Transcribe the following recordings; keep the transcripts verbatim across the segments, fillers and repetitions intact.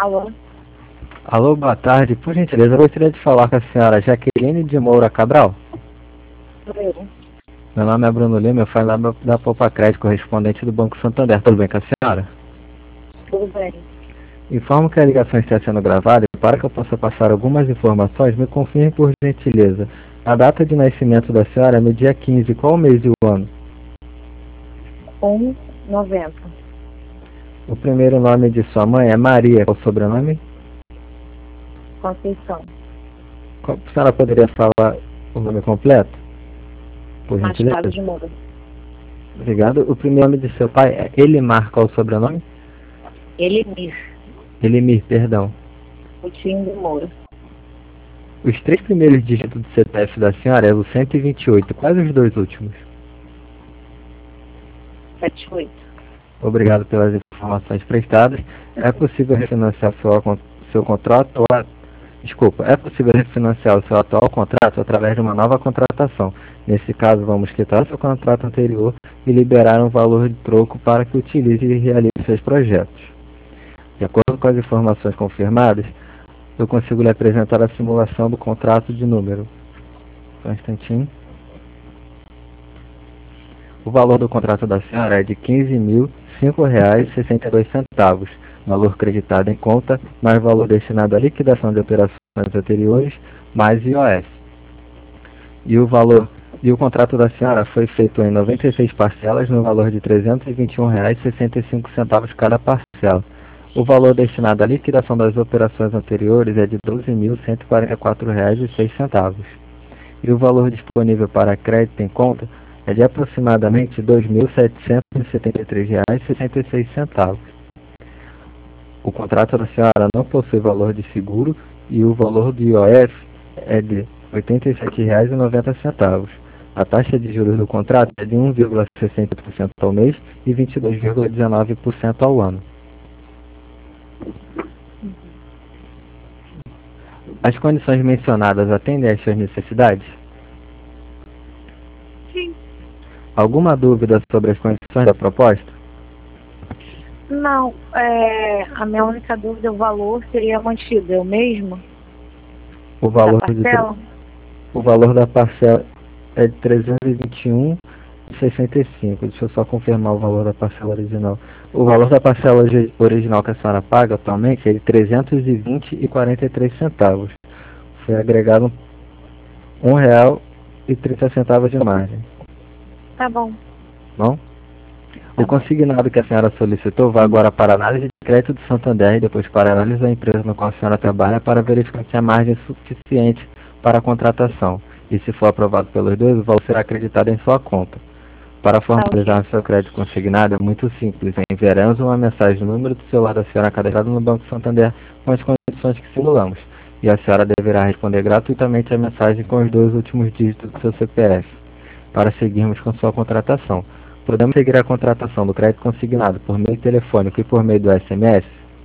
Alô? Alô, boa tarde. Por gentileza, eu gostaria de falar com a senhora Jaqueline de Moura Cabral. Sou eu. Meu nome é Bruno Lima, eu falo lá da Poupa Crédito, correspondente do Banco Santander. Tudo bem com a senhora? Tudo bem. Informo que a ligação está sendo gravada e para que eu possa passar algumas informações, me confirme por gentileza. A data de nascimento da senhora é no dia quinze, qual o mês e o ano? um noventa. O primeiro nome de sua mãe é Maria, qual o sobrenome? Conceição. Qual- A senhora poderia falar o nome completo? Por gentileza. Machado de Moura. Obrigado. O primeiro nome de seu pai é Elimar, qual o sobrenome? Elimir. Elimir, perdão. Coutinho de Moura. Os três primeiros dígitos do C P F da senhora é o cento e vinte e oito, quais os dois últimos? setenta e oito. Obrigado pelas informações prestadas. É possível refinanciar seu, seu contrato ou a... Desculpa, é possível refinanciar o seu atual contrato através de uma nova contratação. Nesse caso, vamos quitar seu contrato anterior e liberar um valor de troco para que utilize e realize seus projetos. De acordo com as informações confirmadas, eu consigo lhe apresentar a simulação do contrato de número. Só um instantinho. O valor do contrato da senhora é de quinze mil cinco reais e sessenta e dois centavos, valor creditado em conta, mais valor destinado à liquidação de operações anteriores, mais I O F. E o valor e o contrato da senhora foi feito em noventa e seis parcelas no valor de trezentos e vinte e um reais e sessenta e cinco centavos cada parcela. O valor destinado à liquidação das operações anteriores é de doze mil cento e quarenta e quatro reais e seis centavos. E o valor disponível para crédito em conta é de aproximadamente dois mil setecentos e setenta e três reais e sessenta e seis centavos. O contrato da senhora não possui valor de seguro e o valor do I O F é de oitenta e sete reais e noventa centavos. A taxa de juros do contrato é de um vírgula sessenta por cento ao mês e vinte e dois vírgula dezenove por cento ao ano. As condições mencionadas atendem às suas necessidades? Sim. Alguma dúvida sobre as condições da proposta? Não, é, a minha única dúvida, o valor seria mantido, é o mesmo? O valor, da parcela? de, o valor da parcela é de trezentos e vinte e um reais e sessenta e cinco. Deixa eu só confirmar o valor da parcela original. O valor da parcela original que a senhora paga atualmente é de trezentos e vinte reais e quarenta e três centavos. Foi agregado um real e trinta centavos de margem. Tá bom. Bom? O consignado que a senhora solicitou vai agora para a análise de crédito do Santander e depois para a análise da empresa na qual a senhora trabalha para verificar se há margem suficiente para a contratação. E se for aprovado pelos dois, o valor será acreditado em sua conta. Para formalizar o seu crédito consignado é muito simples. Enviaremos uma mensagem no número do celular da senhora cadastrado no Banco Santander com as condições que simulamos. E a senhora deverá responder gratuitamente a mensagem com os dois últimos dígitos do seu C P F para seguirmos com sua contratação. Podemos seguir a contratação do crédito consignado por meio telefônico e por meio do S M S?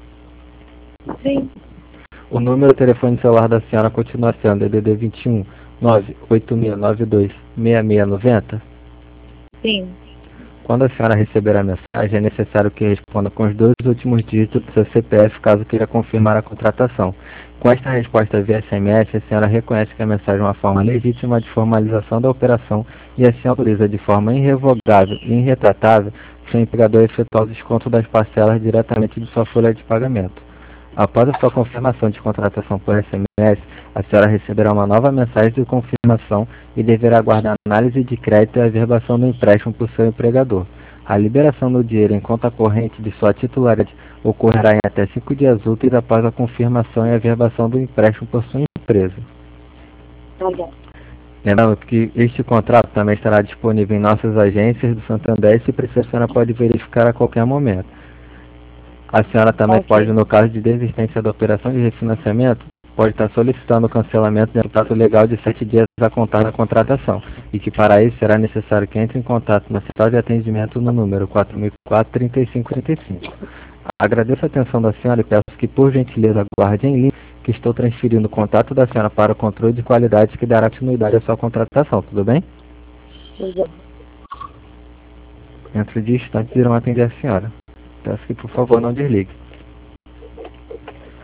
Sim. O número de telefone celular da senhora continua sendo D D D vinte e um nove oito seis nove dois seis seis nove zero? Sim. Quando a senhora receber a mensagem, é necessário que responda com os dois últimos dígitos do seu C P F caso queira confirmar a contratação. Com esta resposta via S M S, a senhora reconhece que a mensagem é uma forma legítima de formalização da operação e assim autoriza de forma irrevogável e irretratável seu empregador a efetuar o desconto das parcelas diretamente de sua folha de pagamento. Após a sua confirmação de contratação por S M S, a senhora receberá uma nova mensagem de confirmação e deverá aguardar a análise de crédito e a averbação do empréstimo por seu empregador. A liberação do dinheiro em conta corrente de sua titularidade ocorrerá em até cinco dias úteis após a confirmação e averbação do empréstimo por sua empresa. Olha. Lembrando que este contrato também estará disponível em nossas agências do Santander e se precisar, a senhora pode verificar a qualquer momento. A senhora também Ok. pode, no caso de desistência da operação de refinanciamento, pode estar solicitando o cancelamento dentro do prazo legal de sete dias a contar da contratação, e que para isso será necessário que entre em contato na central de atendimento no número quatro mil e quatro, trinta e cinco trinta e cinco. Agradeço a atenção da senhora e peço que, por gentileza, aguarde em linha que estou transferindo o contato da senhora para o controle de qualidade que dará continuidade à sua contratação, tudo bem? Tudo. Dentro de instantes irão atender a senhora. Peço que, por favor, não desligue.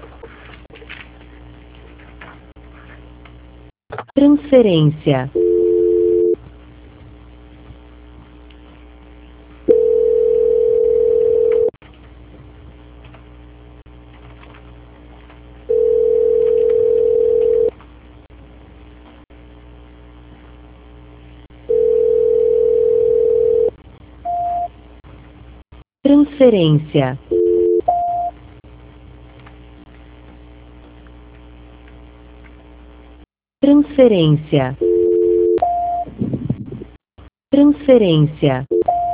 Transferência. Transferência. Transferência. Transferência.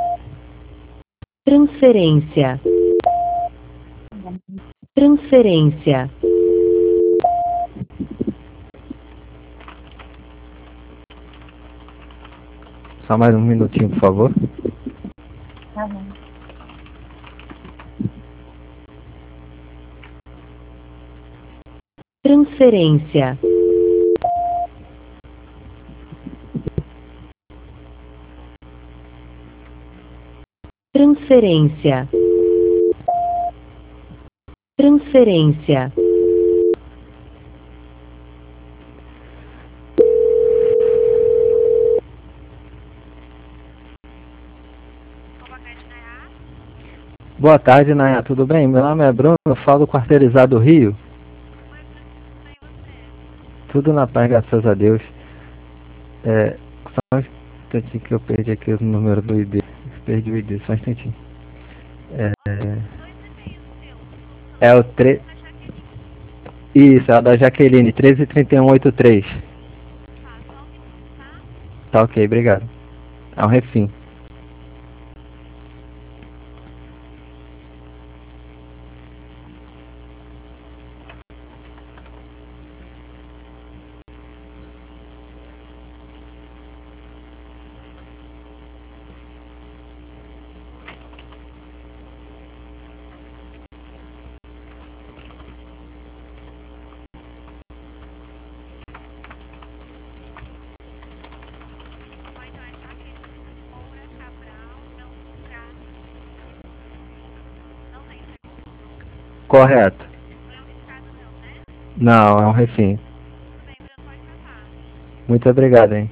Transferência. Transferência. Só mais um minutinho, por favor. Tá bom. Transferência. Transferência. Transferência. Boa tarde, Naya. Tudo bem? Meu nome é Bruno, eu falo do Quarteirizado Rio. Tudo na paz, graças a Deus. É, só um instantinho que eu perdi aqui o número do I D. Perdi o I D, só um instantinho. É, é o tre... Isso, é o da Jaqueline, treze trinta e um oitenta e três. Tá ok, obrigado. É um refim. Correto. Não, é um refim. Muito obrigado, hein?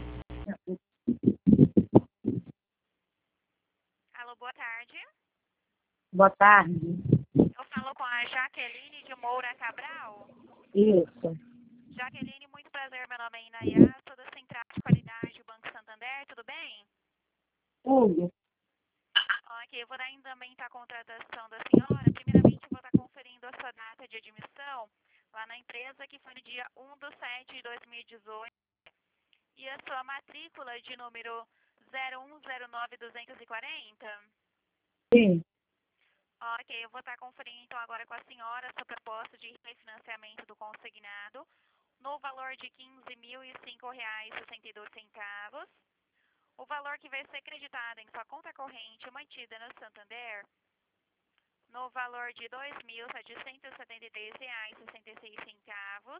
Alô, boa tarde. Boa tarde. Eu falo com a Jaqueline de Moura Cabral. Isso. Jaqueline, muito prazer. Meu nome é Inayá, sou da Central de Qualidade do Banco Santander, tudo bem? Tudo. Ok, eu vou dar andamento à contratação da senhora. Primeiramente, eu vou estar conferindo a sua data de admissão lá na empresa, que foi no dia um de sete de dois mil e dezoito. E a sua matrícula de número zero um zero nove dois quatro zero? Sim. Ok, eu vou estar conferindo então agora com a senhora a sua proposta de refinanciamento do consignado no valor de quinze mil e cinco reais e sessenta e dois centavos. O valor que vai ser creditado em sua conta corrente mantida no Santander no valor de dois mil setecentos e setenta e três reais e sessenta e seis centavos.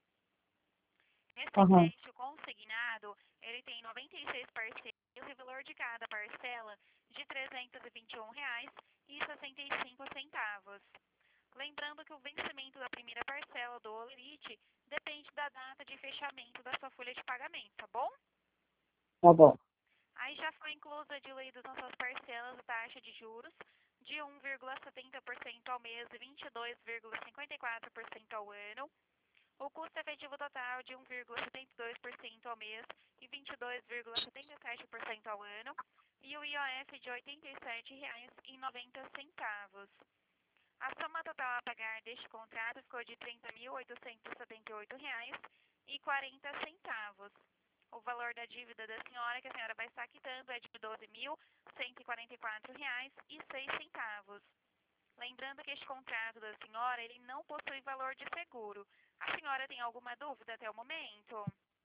Esse Uhum. empréstimo consignado, ele tem noventa e seis parcelas e o valor de cada parcela de trezentos e vinte e um reais e sessenta e cinco centavos. Lembrando que o vencimento da primeira parcela do Olerite depende da data de fechamento da sua folha de pagamento, tá bom? Tá bom. Aí já foi inclusa diluídas nas suas parcelas a taxa de juros de um vírgula setenta por cento ao mês e vinte e dois vírgula cinquenta e quatro por cento ao ano. O custo efetivo total de um vírgula setenta e dois por cento ao mês e vinte e dois vírgula setenta e sete por cento ao ano. E o I O F de oitenta e sete reais e noventa centavos. A soma total a pagar deste contrato ficou de trinta mil oitocentos e setenta e oito reais e quarenta centavos. O valor da dívida da senhora, que a senhora vai estar quitando, é de doze mil cento e quarenta e quatro reais e seis centavos. Lembrando que este contrato da senhora, ele não possui valor de seguro. A senhora tem alguma dúvida até o momento?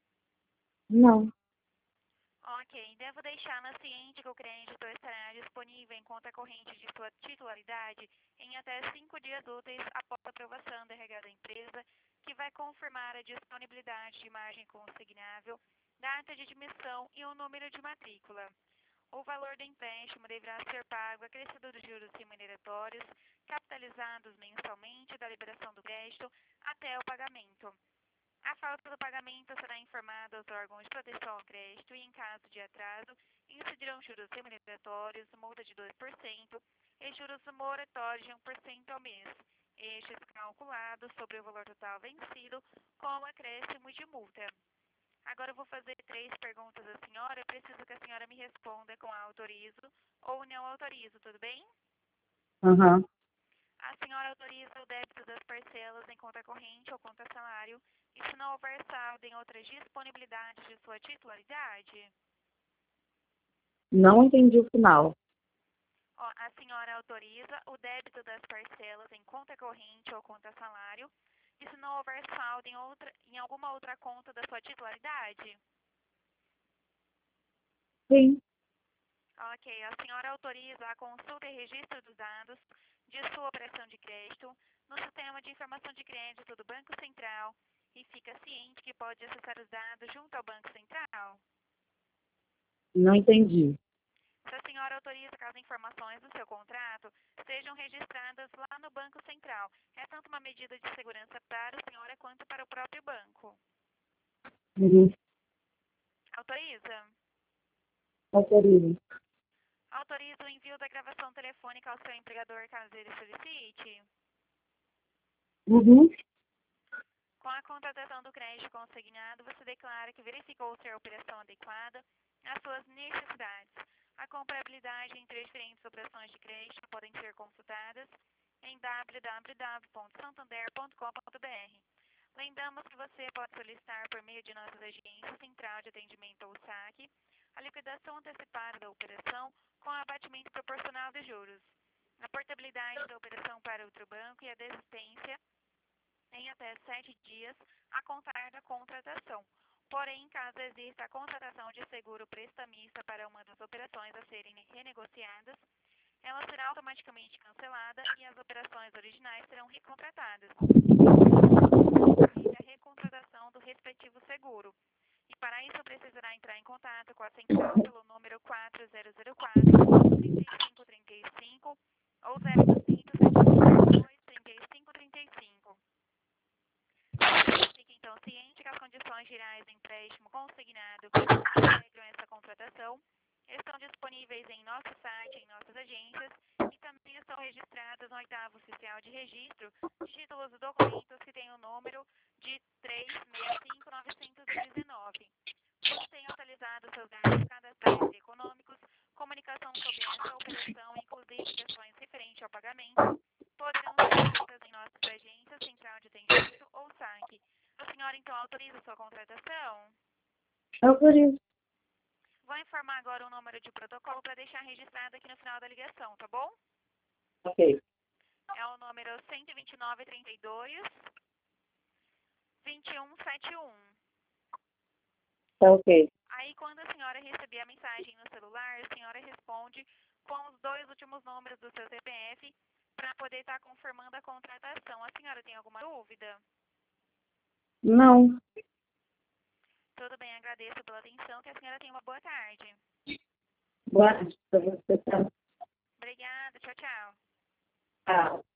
Não. Ok, devo deixá-la ciente que o crédito estará disponível em conta corrente de sua titularidade em até cinco dias úteis após a aprovação da R H da empresa, que vai confirmar a disponibilidade de margem consignável, data de admissão e o número de matrícula. O valor do empréstimo deverá ser pago acrescido dos juros remuneratórios, capitalizados mensalmente da liberação do crédito até o pagamento. A falta do pagamento será informada aos órgãos de proteção ao crédito e, em caso de atraso, incidirão juros remuneratórios, multa de dois por cento e juros moratórios de um por cento ao mês. Estes calculados sobre o valor total vencido com o acréscimo de multa. Agora eu vou fazer três perguntas à senhora. Eu preciso que a senhora me responda com autorizo ou não autorizo, tudo bem? Aham. Uhum. A senhora autoriza o débito das parcelas em conta corrente ou conta salário e se não houver saldo em outras disponibilidades de sua titularidade? Não entendi o final. Ó, a senhora autoriza o débito das parcelas em conta corrente ou conta salário e se não houver saldo em, outra, em alguma outra conta da sua titularidade? Sim. Ok, a senhora autoriza a consulta e registro dos dados de sua operação de crédito no sistema de informação de crédito do Banco Central e fica ciente que pode acessar os dados junto ao Banco Central? Não entendi. Se a senhora autoriza que as informações do seu contrato sejam registradas lá no Banco Central, é tanto uma medida de segurança para a senhora quanto para o próprio banco. Uhum. Autoriza? Autorizo. Autoriza o envio da gravação telefônica ao seu empregador caso ele solicite? Uhum. Com a contratação do crédito consignado, você declara que verificou ser a operação adequada às suas necessidades. A comparabilidade entre as diferentes operações de crédito podem ser consultadas em w w w ponto santander ponto com ponto b r. Lembramos que você pode solicitar por meio de nossas agências Central de Atendimento ou SAC a liquidação antecipada da operação com abatimento proporcional de juros, a portabilidade da operação para outro banco e a desistência em até sete dias a contar da contratação. Porém, caso exista a contratação de seguro prestamista para uma das operações a serem renegociadas, ela será automaticamente cancelada e as operações originais serão recontratadas. A recontratação do respectivo seguro. E para isso precisará entrar em contato com a central pelo número quatro zero zero quatro, três cinco três cinco ou zero oitocentos, sete dois, três cinco três cinco. Fique então ciente que as condições gerais do empréstimo consignado que integram essa contratação estão disponíveis em nosso site, em nossas agências e também estão registradas no oitavo oficial de registro de títulos e documentos que tem o número de três seis cinco nove um nove. Você tem atualizado seus dados cadastrais e econômicos, comunicação sobre essa operação, inclusive questões referentes ao pagamento, poderão ser feitas em nossas agências Central de Atendimento ou SAC. A senhora, então, autoriza sua contratação? Autorizo. Vou informar agora o número de protocolo para deixar registrado aqui no final da ligação, tá bom? Ok. É o número cento e vinte e nove, trinta e dois, vinte e um, setenta e um. Tá ok. Aí, quando a senhora receber a mensagem no celular, a senhora responde com os dois últimos números do seu C P F para poder estar confirmando a contratação. A senhora tem alguma dúvida? Não. Tudo bem, agradeço pela atenção. Que a senhora tenha uma boa tarde. Boa tarde pra você. Tá? Obrigada, tchau, tchau. Tchau.